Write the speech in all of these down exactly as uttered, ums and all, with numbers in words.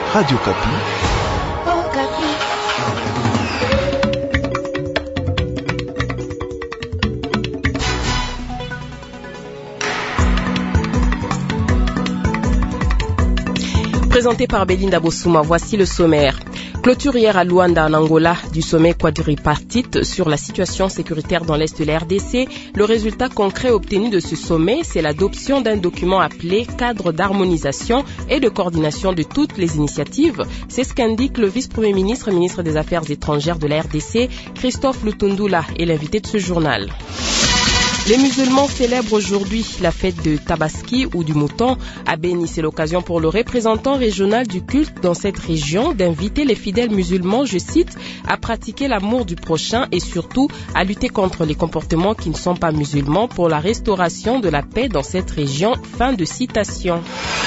Radio Kapi. Oh, Kapi. Présenté par Belinda Bossouma, voici le sommaire. Clôture hier à Luanda, en Angola, du sommet quadripartite sur la situation sécuritaire dans l'Est de la R D C. Le résultat concret obtenu de ce sommet, c'est l'adoption d'un document appelé Cadre d'harmonisation et de coordination de toutes les initiatives. C'est ce qu'indique le vice-premier ministre et ministre des Affaires étrangères de la R D C, Christophe Lutundula, est l'invité de ce journal. Les musulmans célèbrent aujourd'hui la fête de Tabaski ou du mouton. À Beni, c'est l'occasion pour le représentant régional du culte dans cette région d'inviter les fidèles musulmans, je cite, à pratiquer l'amour du prochain et surtout à lutter contre les comportements qui ne sont pas musulmans pour la restauration de la paix dans cette région. Fin de citation.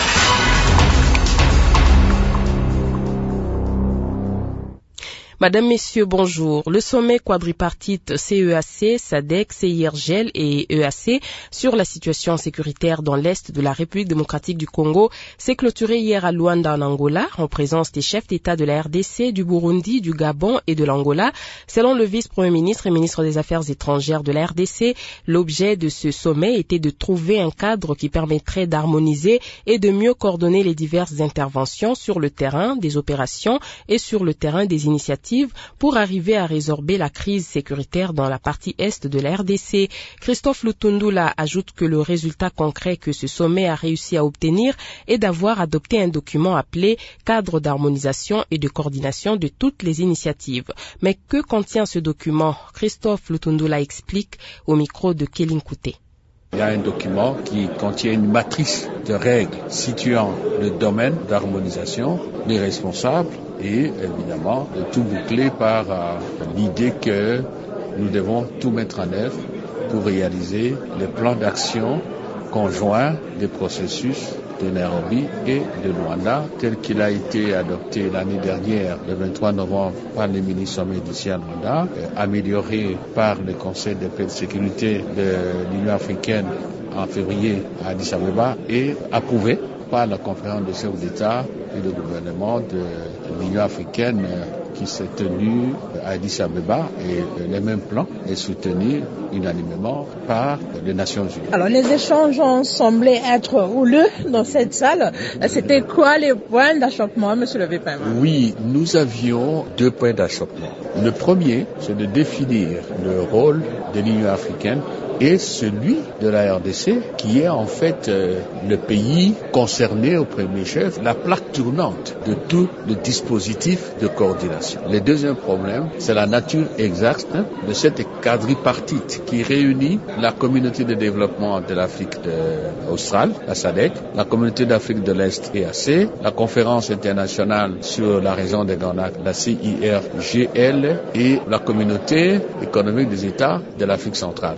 Madame, Messieurs, bonjour. Le sommet quadripartite C E A C, S A D C, C I R G L et E A C sur la situation sécuritaire dans l'Est de la République démocratique du Congo s'est clôturé hier à Luanda en Angola en présence des chefs d'État de la R D C, du Burundi, du Gabon et de l'Angola. Selon le vice-premier ministre et ministre des Affaires étrangères de la R D C, l'objet de ce sommet était de trouver un cadre qui permettrait d'harmoniser et de mieux coordonner les diverses interventions sur le terrain des opérations et sur le terrain des initiatives pour arriver à résorber la crise sécuritaire dans la partie est de la R D C. Christophe Lutundula ajoute que le résultat concret que ce sommet a réussi à obtenir est d'avoir adopté un document appelé Cadre d'harmonisation et de coordination de toutes les initiatives. Mais que contient ce document? Christophe Lutundula explique au micro de Kéline Kouté. Il y a un document qui contient une matrice de règles situant le domaine d'harmonisation, les responsables et évidemment tout bouclé par euh, l'idée que nous devons tout mettre en œuvre pour réaliser le plan d'action conjoint des processus de Nairobi et de Luanda, tel qu'il a été adopté l'année dernière, le vingt-trois novembre, par les mini-sommets d'ici à Luanda, euh, amélioré par le Conseil de paix et de sécurité de l'Union africaine en février à Addis Abeba et approuvé par la conférence des chefs d'État et de gouvernement de l'Union africaine qui s'est tenue à Addis Abeba, et le même plan est soutenu unanimement par les Nations Unies. Alors les échanges ont semblé être houleux dans cette salle. C'était quoi les points d'achoppement, monsieur le vice-premier? Oui, nous avions deux points d'achoppement. Le premier, c'est de définir le rôle de l'Union africaine et celui de la R D C, qui est en fait euh, le pays concerné au premier chef, la plaque tournante de tout le dispositif de coordination. Le deuxième problème, c'est la nature exacte hein, de cette quadripartite qui réunit la communauté de développement de l'Afrique australe, la S A D C, la communauté d'Afrique de l'Est, E A C, la conférence internationale sur la région des Grands Lacs, la C I R G L, et la communauté économique des États de l'Afrique centrale.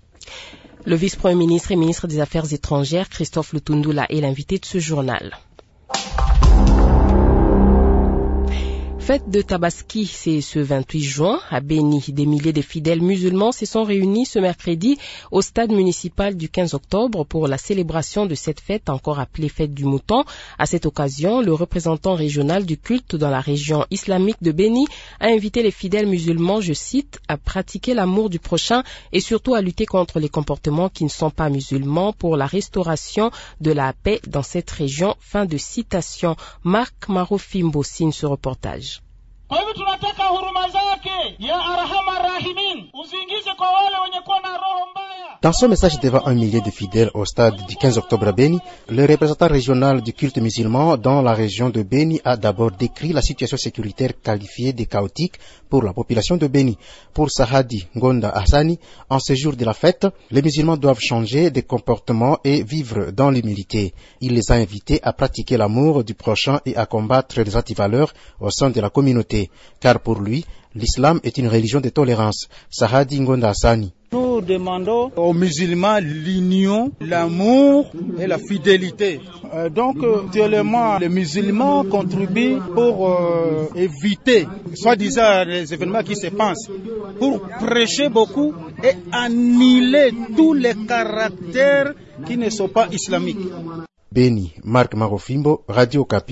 Le vice-premier ministre et ministre des Affaires étrangères, Christophe Lutundula, est l'invité de ce journal. Fête de Tabaski, c'est ce vingt-huit juin à Beni. Des milliers de fidèles musulmans se sont réunis ce mercredi au stade municipal du quinze octobre pour la célébration de cette fête, encore appelée fête du mouton. À cette occasion, le représentant régional du culte dans la région islamique de Beni a invité les fidèles musulmans, je cite, à pratiquer l'amour du prochain et surtout à lutter contre les comportements qui ne sont pas musulmans pour la restauration de la paix dans cette région. Fin de citation. Marc Marofimbo signe ce reportage. Kwa hivyo tunataka huruma zake ya arhamar rahimin usiingize kwa wale wenye kuwa na roho mbaya. Dans son message devant un millier de fidèles au stade du quinze octobre à Beni, le représentant régional du culte musulman dans la région de Beni a d'abord décrit la situation sécuritaire qualifiée de chaotique pour la population de Beni. Pour Sahadi Ngonda Hassani, en ce jour de la fête, les musulmans doivent changer de comportement et vivre dans l'humilité. Il les a invités à pratiquer l'amour du prochain et à combattre les antivaleurs au sein de la communauté. Car pour lui, l'islam est une religion de tolérance. Sahadi Ngonda Hassani. Nous demandons aux musulmans l'union, l'amour et la fidélité. Euh, donc, actuellement, les musulmans contribuent pour euh, éviter, soi-disant, les événements qui se passent, pour prêcher beaucoup et annihiler tous les caractères qui ne sont pas islamiques. Beni, Marc Marofimbo, Radio Kapi.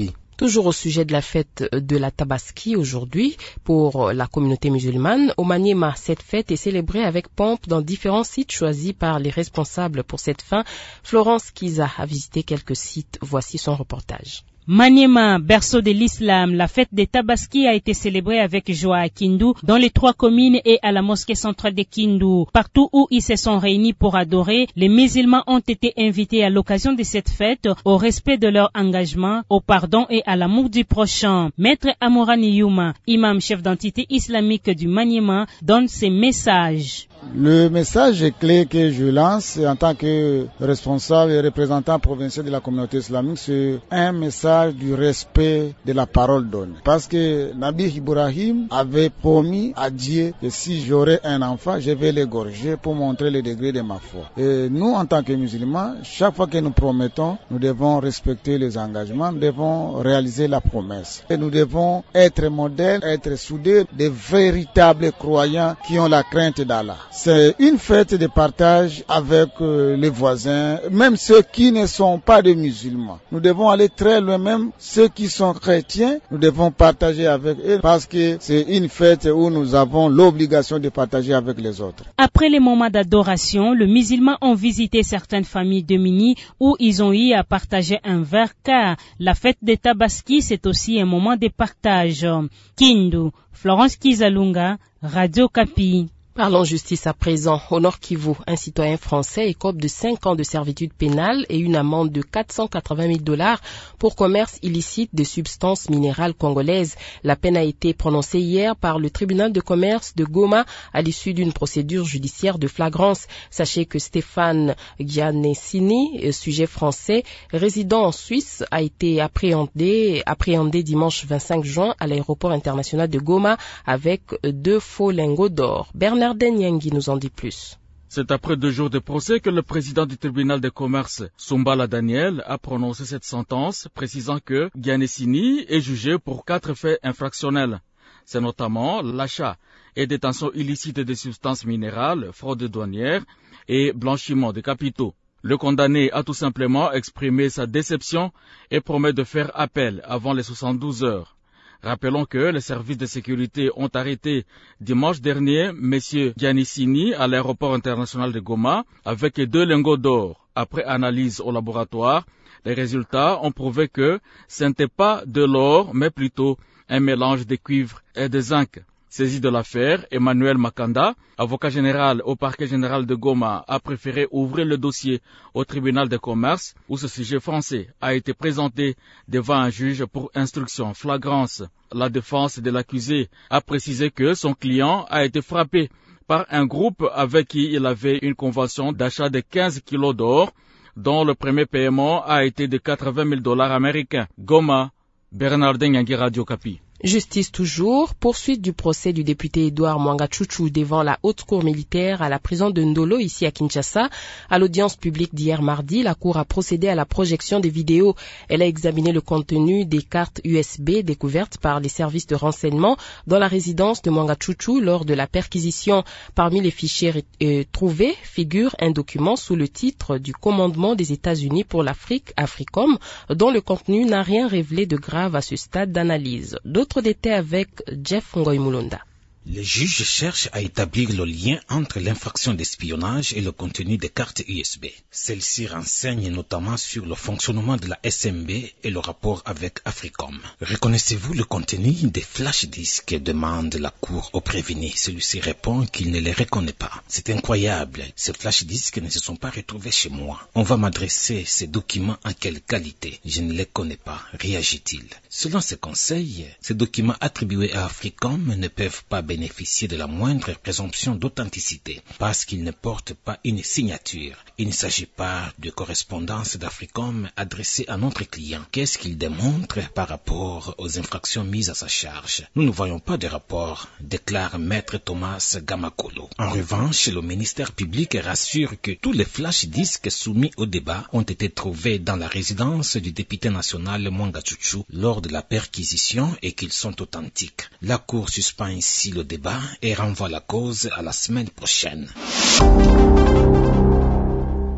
Toujours au sujet de la fête de la Tabaski aujourd'hui, pour la communauté musulmane, au Maniema, cette fête est célébrée avec pompe dans différents sites choisis par les responsables pour cette fin. Florence Kiza a visité quelques sites. Voici son reportage. Maniema, berceau de l'islam, la fête des Tabaski a été célébrée avec joie à Kindu, dans les trois communes et à la mosquée centrale de Kindu. Partout où ils se sont réunis pour adorer, les musulmans ont été invités à l'occasion de cette fête au respect de leur engagement, au pardon et à l'amour du prochain. Maître Amourani Youma, imam chef d'entité islamique du Maniema, donne ses messages. Le message clé que je lance en tant que responsable et représentant provincial de la communauté islamique, c'est un message du respect de la parole donnée. Parce que Nabi Ibrahim avait promis à Dieu que si j'aurais un enfant, je vais l'égorger pour montrer le degré de ma foi. Et nous, en tant que musulmans, chaque fois que nous promettons, nous devons respecter les engagements, nous devons réaliser la promesse. Et nous devons être modèles, être soudés, de véritables croyants qui ont la crainte d'Allah. C'est une fête de partage avec euh, les voisins, même ceux qui ne sont pas des musulmans. Nous devons aller très loin, même ceux qui sont chrétiens, nous devons partager avec eux parce que c'est une fête où nous avons l'obligation de partager avec les autres. Après les moments d'adoration, les musulmans ont visité certaines familles démunies où ils ont eu à partager un verre car la fête des Tabaski, c'est aussi un moment de partage. Kindu, Florence Kizalunga, Radio Kapi. Parlons justice à présent. Au Nord Kivu, un citoyen français écope de cinq ans de servitude pénale et une amende de quatre cent quatre-vingt mille dollars pour commerce illicite de substances minérales congolaises. La peine a été prononcée hier par le tribunal de commerce de Goma à l'issue d'une procédure judiciaire de flagrance. Sachez que Stéphane Gianessini, sujet français, résident en Suisse, a été appréhendé, appréhendé dimanche vingt-cinq juin à l'aéroport international de Goma avec deux faux lingots d'or. Bernard Denyengi nous en dit plus. C'est après deux jours de procès que le président du tribunal de commerce, Sumbala Daniel, a prononcé cette sentence, précisant que Gianessini est jugé pour quatre faits infractionnels. C'est notamment l'achat et détention illicite de substances minérales, fraude douanière et blanchiment de capitaux. Le condamné a tout simplement exprimé sa déception et promet de faire appel avant les soixante-douze heures. Rappelons que les services de sécurité ont arrêté dimanche dernier M. Gianessini à l'aéroport international de Goma avec deux lingots d'or. Après analyse au laboratoire, les résultats ont prouvé que ce n'était pas de l'or, mais plutôt un mélange de cuivre et de zinc. Saisi de l'affaire, Emmanuel Makanda, avocat général au parquet général de Goma, a préféré ouvrir le dossier au tribunal de commerce où ce sujet français a été présenté devant un juge pour instruction flagrance. La défense de l'accusé a précisé que son client a été frappé par un groupe avec qui il avait une convention d'achat de quinze kilos d'or, dont le premier paiement a été de quatre-vingt mille dollars américains. Goma, Bernardin Yangi, Radio Kapi. Justice toujours, poursuite du procès du député Edouard Mwanga Chouchou devant la haute cour militaire à la prison de Ndolo ici à Kinshasa. À l'audience publique d'hier mardi, la cour a procédé à la projection des vidéos. Elle a examiné le contenu des cartes U S B découvertes par les services de renseignement dans la résidence de Mwanga Chouchou lors de la perquisition. Parmi les fichiers euh, trouvés figure un document sous le titre du commandement des États-Unis pour l'Afrique, AFRICOM, dont le contenu n'a rien révélé de grave à ce stade d'analyse. D'autres détails avec Jeff Ngoy Mulonda. Les juges cherchent à établir le lien entre l'infraction d'espionnage et le contenu des cartes U S B. Celles-ci renseignent notamment sur le fonctionnement de la S M B et le rapport avec Africom. Reconnaissez-vous le contenu des flash disques, demande la cour au prévenu. Celui-ci répond qu'il ne les reconnaît pas. C'est incroyable, ces flash disques ne se sont pas retrouvés chez moi. On va m'adresser ces documents en quelle qualité? Je ne les connais pas, réagit-il. Selon ses conseils, ces documents attribués à Africom ne peuvent pas bénéficier de la moindre présomption d'authenticité parce qu'ils ne portent pas une signature. Il ne s'agit pas de correspondance d'Africom adressée à notre client. Qu'est-ce qu'il démontre par rapport aux infractions mises à sa charge? Nous ne voyons pas de rapport, déclare Maître Thomas Gamakolo. En revanche, le ministère public rassure que tous les flash disques soumis au débat ont été trouvés dans la résidence du député national Mwanga Chouchou lors de la perquisition et qu'ils sont authentiques. La Cour suspend ici le débat et renvoie la cause à la semaine prochaine.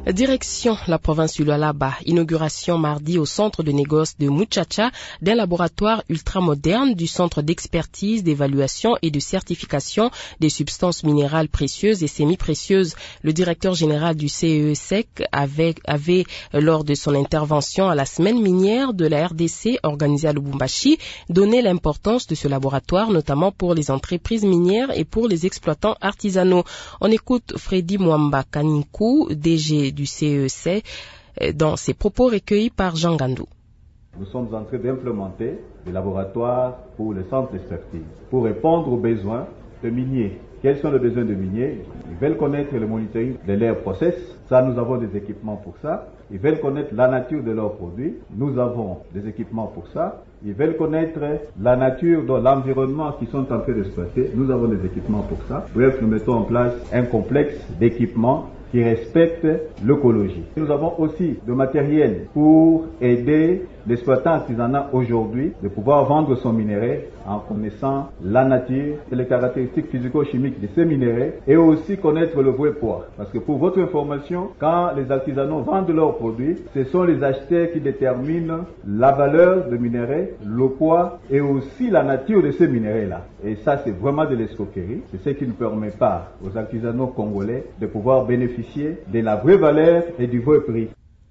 Direction la province du Lualaba, inauguration mardi au centre de négoce de Muchacha d'un laboratoire ultramoderne du centre d'expertise, d'évaluation et de certification des substances minérales précieuses et semi-précieuses. Le directeur général du C E E S E C avait, avait, lors de son intervention à la semaine minière de la R D C organisée à Lubumbashi, donné l'importance de ce laboratoire, notamment pour les entreprises minières et pour les exploitants artisanaux. On écoute Freddy Mwamba Kaninku, D G du C E E S E C, dans ses propos recueillis par Jean Gandou. Nous sommes en train d'implémenter des laboratoires pour le centre d'expertise, pour répondre aux besoins de miniers. Quels sont les besoins de miniers? Ils veulent connaître le monitoring de leur process. Ça, nous avons des équipements pour ça. Ils veulent connaître la nature de leurs produits. Nous avons des équipements pour ça. Ils veulent connaître la nature de l'environnement qu'ils sont en train d'exploiter. Nous avons des équipements pour ça. Bref, nous mettons en place un complexe d'équipements qui respecte l'écologie. Nous avons aussi le matériel pour aider l'exploitant artisanal aujourd'hui de pouvoir vendre son minerai en connaissant la nature et les caractéristiques physico-chimiques de ces minéraux et aussi connaître le vrai poids. Parce que pour votre information, quand les artisanaux vendent leurs produits, ce sont les acheteurs qui déterminent la valeur de minerai, le poids et aussi la nature de ces minéraux-là. Et ça, c'est vraiment de l'escroquerie. C'est ce qui ne permet pas aux artisanaux congolais de pouvoir bénéficier de la vraie valeur et du vrai prix.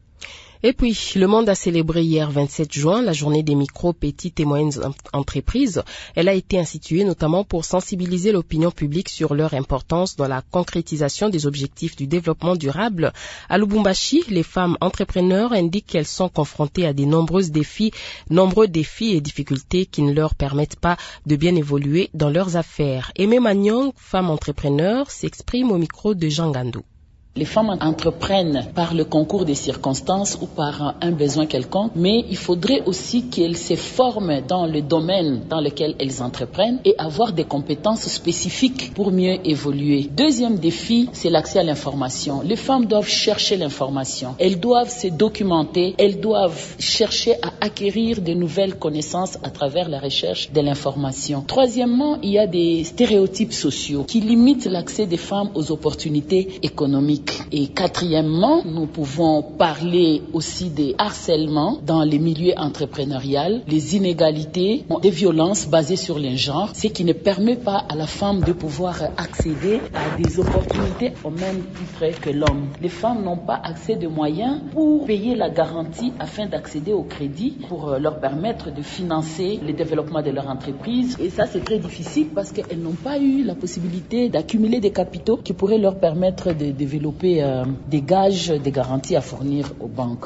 Et puis, le monde a célébré hier vingt-sept juin la journée des micro, petites et moyennes entreprises. Elle a été instituée notamment pour sensibiliser l'opinion publique sur leur importance dans la concrétisation des objectifs du développement durable. À Lubumbashi, les femmes entrepreneurs indiquent qu'elles sont confrontées à de nombreux défis, nombreux défis et difficultés qui ne leur permettent pas de bien évoluer dans leurs affaires. Aimé Magnon, femme entrepreneur, s'exprime au micro de Jean Gandou. Les femmes entreprennent par le concours des circonstances ou par un besoin quelconque, mais il faudrait aussi qu'elles se forment dans le domaine dans lequel elles entreprennent et avoir des compétences spécifiques pour mieux évoluer. Deuxième défi, c'est l'accès à l'information. Les femmes doivent chercher l'information, elles doivent se documenter, elles doivent chercher à acquérir de nouvelles connaissances à travers la recherche de l'information. Troisièmement, il y a des stéréotypes sociaux qui limitent l'accès des femmes aux opportunités économiques. Et quatrièmement, nous pouvons parler aussi des harcèlements dans les milieux entrepreneuriaux, les inégalités, des violences basées sur le genre, ce qui ne permet pas à la femme de pouvoir accéder à des opportunités au même titre que l'homme. Les femmes n'ont pas accès de moyens pour payer la garantie afin d'accéder au crédit pour leur permettre de financer le développement de leur entreprise. Et ça, c'est très difficile parce qu'elles n'ont pas eu la possibilité d'accumuler des capitaux qui pourraient leur permettre de développer Euh, des gages, des garanties à fournir aux banques.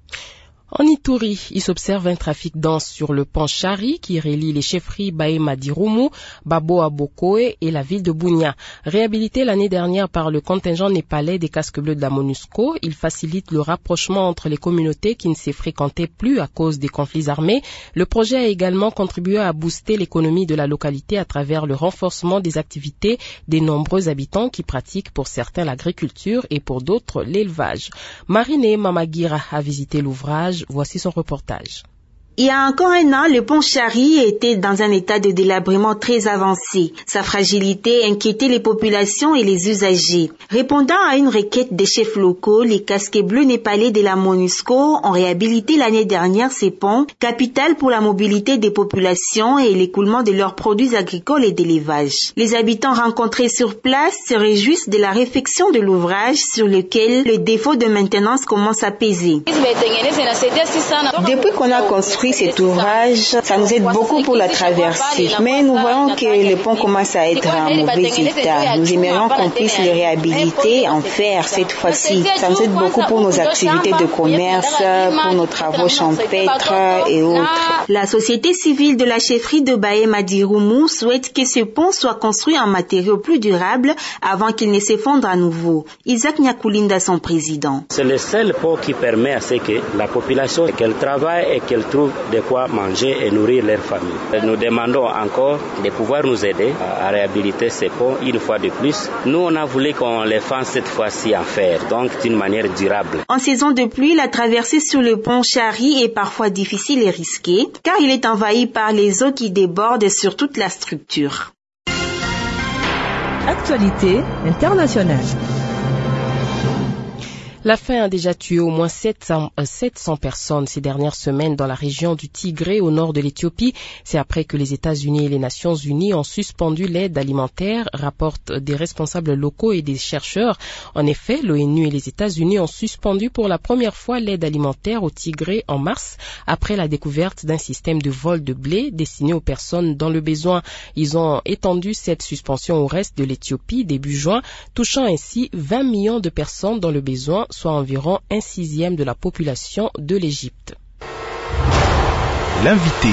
En Ituri, il s'observe un trafic dense sur le pont Chari qui relie les chefferies Bahema Dirumu, Babo Abokoe et la ville de Bunia. Réhabilité l'année dernière par le contingent népalais des casques bleus de la MONUSCO, il facilite le rapprochement entre les communautés qui ne se fréquentaient plus à cause des conflits armés. Le projet a également contribué à booster l'économie de la localité à travers le renforcement des activités des nombreux habitants qui pratiquent pour certains l'agriculture et pour d'autres l'élevage. Marine Mamagira a visité l'ouvrage. Voici son reportage. Il y a encore un an, le pont Chari était dans un état de délabrement très avancé. Sa fragilité inquiétait les populations et les usagers. Répondant à une requête des chefs locaux, les casques bleus népalais de la MONUSCO ont réhabilité l'année dernière ces ponts, capital pour la mobilité des populations et l'écoulement de leurs produits agricoles et d'élevage. Les habitants rencontrés sur place se réjouissent de la réfection de l'ouvrage sur lequel le défaut de maintenance commence à peser. Depuis qu'on a construit cet ouvrage, ça nous aide beaucoup pour la traversée. Mais nous voyons que le pont commence à être en mauvais état. Nous aimerions qu'on puisse le réhabiliter en fer cette fois-ci. Ça nous aide beaucoup pour nos activités de commerce, pour nos travaux champêtres et autres. La société civile de la chefferie de Bahema Dirumu souhaite que ce pont soit construit en matériaux plus durables avant qu'il ne s'effondre à nouveau. Isaac Nyakulinda, son président. C'est le seul pont qui permet à ce que la population qu'elle travaille et qu'elle trouve de quoi manger et nourrir leur famille. Nous demandons encore de pouvoir nous aider à réhabiliter ces ponts une fois de plus. Nous, on a voulu qu'on les fasse cette fois-ci en fer, donc d'une manière durable. En saison de pluie, la traversée sur le pont Chari est parfois difficile et risquée, car il est envahi par les eaux qui débordent sur toute la structure. Actualité internationale. La faim a déjà tué au moins sept cents personnes ces dernières semaines dans la région du Tigré au nord de l'Éthiopie. C'est après que les États-Unis et les Nations Unies ont suspendu l'aide alimentaire, rapportent des responsables locaux et des chercheurs. En effet, l'ONU et les États-Unis ont suspendu pour la première fois l'aide alimentaire au Tigré en mars, après la découverte d'un système de vol de blé destiné aux personnes dans le besoin. Ils ont étendu cette suspension au reste de l'Éthiopie début juin, touchant ainsi vingt millions de personnes dans le besoin, soit environ un sixième de la population de l'Égypte. L'invité.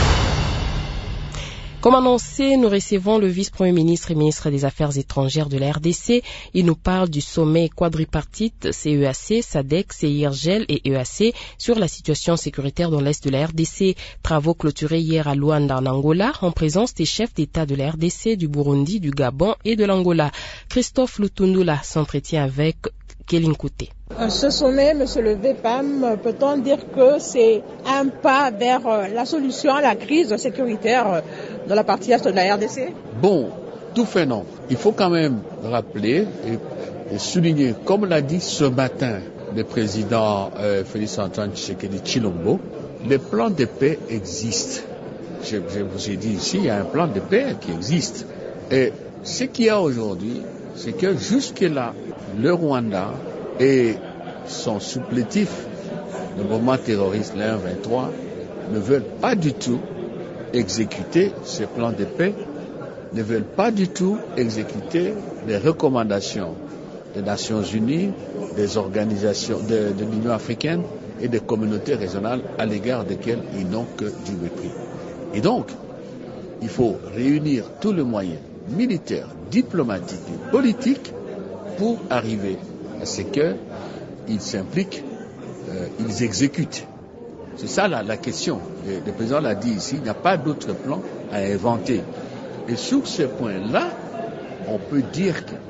Comme annoncé, nous recevons le vice-premier ministre et ministre des Affaires étrangères de la R D C. Il nous parle du sommet quadripartite C E A C, S A D C, C I R G E L et E A C sur la situation sécuritaire dans l'est de la R D C. Travaux clôturés hier à Luanda en Angola en présence des chefs d'État de la R D C, du Burundi, du Gabon et de l'Angola. Christophe Lutundula s'entretient avec Kelinkouté. Ce sommet, Monsieur le V P A M, peut-on dire que c'est un pas vers la solution à la crise sécuritaire dans la partie est de la R D C? Bon, tout fait non. Il faut quand même rappeler et, et souligner, comme l'a dit ce matin le président euh, Félix-Antoine Tshisekedi Tshilombo, les plans de paix existent. Je, je vous ai dit ici, il y a un plan de paix qui existe. Et ce qu'il y a aujourd'hui, c'est que jusque-là, le Rwanda et son supplétif, le mouvement terroriste, le M vingt-trois, ne veulent pas du tout exécuter ce plan de paix, ne veulent pas du tout exécuter les recommandations des Nations Unies, des organisations de, de l'Union africaine et des communautés régionales à l'égard desquelles ils n'ont que du mépris. Et donc, il faut réunir tous les moyens militaires, diplomatiques et politiques pour arriver à ce qu'ils s'impliquent, euh, ils exécutent. C'est ça la, la question. Le, le président l'a dit ici, il n'y a pas d'autre plan à inventer. Et sur ce point-là, on peut dire que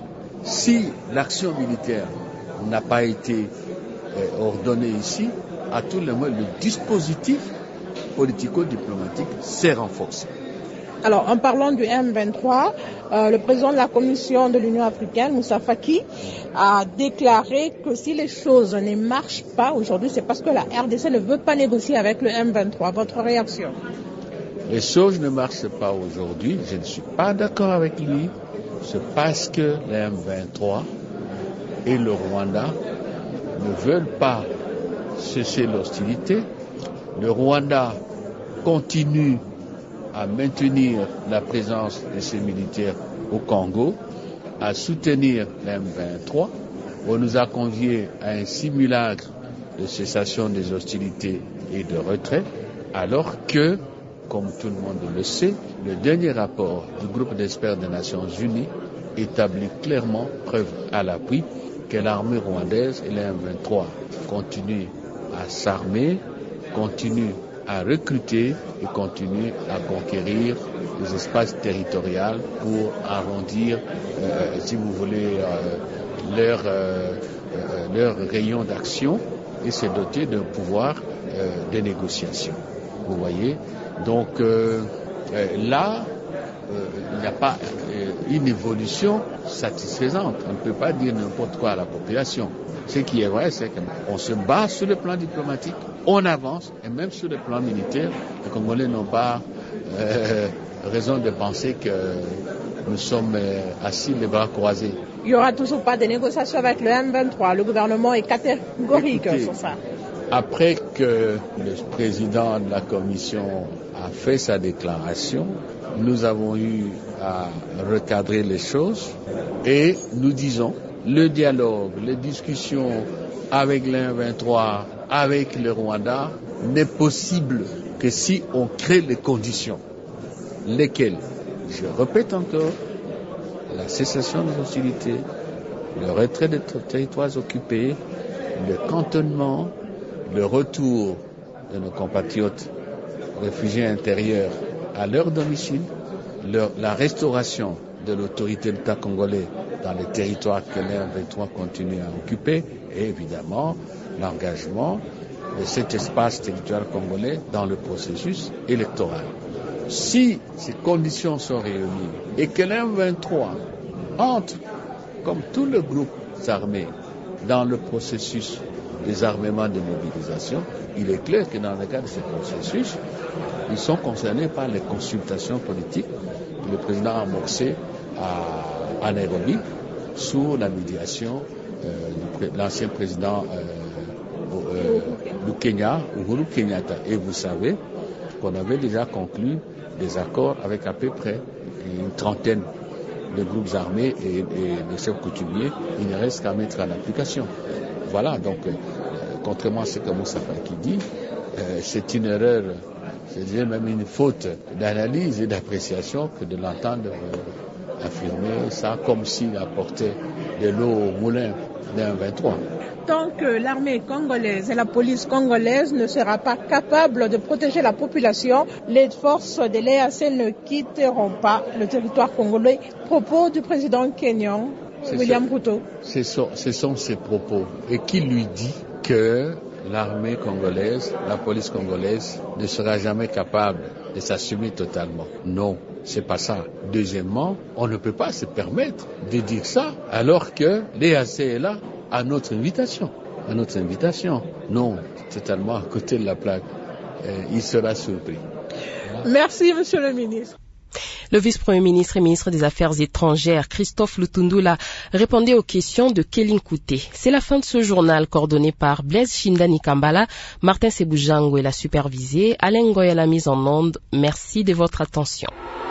si l'action militaire n'a pas été euh, ordonnée ici, à tout le moins le dispositif politico-diplomatique s'est renforcé. Alors, en parlant du M vingt-trois, euh, le président de la Commission de l'Union africaine, Moussa Faki, a déclaré que si les choses ne marchent pas aujourd'hui, c'est parce que la R D C ne veut pas négocier avec le M vingt-trois. Votre réaction? Les choses ne marchent pas aujourd'hui. Je ne suis pas d'accord avec lui. C'est parce que le M vingt-trois et le Rwanda ne veulent pas cesser l'hostilité. Le Rwanda continue à maintenir la présence de ses militaires au Congo, à soutenir l'M vingt-trois. On nous a conviés à un simulacre de cessation des hostilités et de retrait, alors que, comme tout le monde le sait, le dernier rapport du groupe d'experts des Nations Unies établit clairement, preuve à l'appui, que l'armée rwandaise et l'M vingt-trois continuent à s'armer, continuent à recruter et continuer à conquérir les espaces territoriaux pour arrondir, euh, si vous voulez, euh, leur, euh, euh, leur rayon d'action et se doter d'un pouvoir euh, de négociation. Vous voyez? Donc euh, euh, là, euh, il n'y a pas euh, une évolution satisfaisante. On ne peut pas dire n'importe quoi à la population. Ce qui est vrai, c'est qu'on se bat sur le plan diplomatique, on avance, et même sur le plan militaire, les Congolais n'ont pas euh, raison de penser que nous sommes euh, assis les bras croisés. Il n'y aura toujours pas de négociations avec le M vingt-trois. Le gouvernement est catégorique Écoutez, sur ça. Après que le président de la Commission a fait sa déclaration, nous avons eu à recadrer les choses et nous disons le dialogue, les discussions avec le M vingt-trois, avec le Rwanda, n'est possible que si on crée les conditions. Lesquelles? Je répète encore, la cessation des hostilités, le retrait des territoires occupés, le cantonnement, le retour de nos compatriotes réfugiés intérieurs à leur domicile, leur, la restauration de l'autorité de l'État congolais dans les territoires que l'M vingt-trois continue à occuper et évidemment l'engagement de cet espace territorial congolais dans le processus électoral. Si ces conditions sont réunies et que l'M vingt-trois entre, comme tous les groupes armés, dans le processus des armements de mobilisation. Il est clair que dans le cadre de ce processus, ils sont concernés par les consultations politiques que le président a amorcées à, à Nairobi sous la médiation euh, de l'ancien président euh, euh, du Kenya, Uhuru Kenyatta. Et vous savez qu'on avait déjà conclu des accords avec à peu près une trentaine de groupes armés et, et de chefs coutumiers. Il ne reste qu'à mettre en application. Voilà, donc, euh, contrairement à ce que Moussa Faki dit, euh, c'est une erreur, c'est même une faute d'analyse et d'appréciation que de l'entendre euh, affirmer ça comme s'il apportait de l'eau au moulin d'un vingt-trois. Tant que l'armée congolaise et la police congolaise ne sera pas capable de protéger la population, les forces de l'E A C ne quitteront pas le territoire congolais. Propos du président kenyan, William Ruto. Ce sont, ce sont ses propos. Et qui lui dit que l'armée congolaise, la police congolaise ne sera jamais capable de s'assumer totalement? Non, c'est pas ça. Deuxièmement, on ne peut pas se permettre de dire ça alors que l'E A C est là à notre invitation. À notre invitation. Non, totalement à côté de la plaque. Euh, il sera surpris. Merci, monsieur le ministre. Le vice-premier ministre et ministre des Affaires étrangères, Christophe Lutundula, répondait aux questions de Kéline Kouté. C'est la fin de ce journal coordonné par Blaise Shindani Kambala, Martin Seboujango et la supervisée, Alain Ngoy à la mise en onde. Merci de votre attention.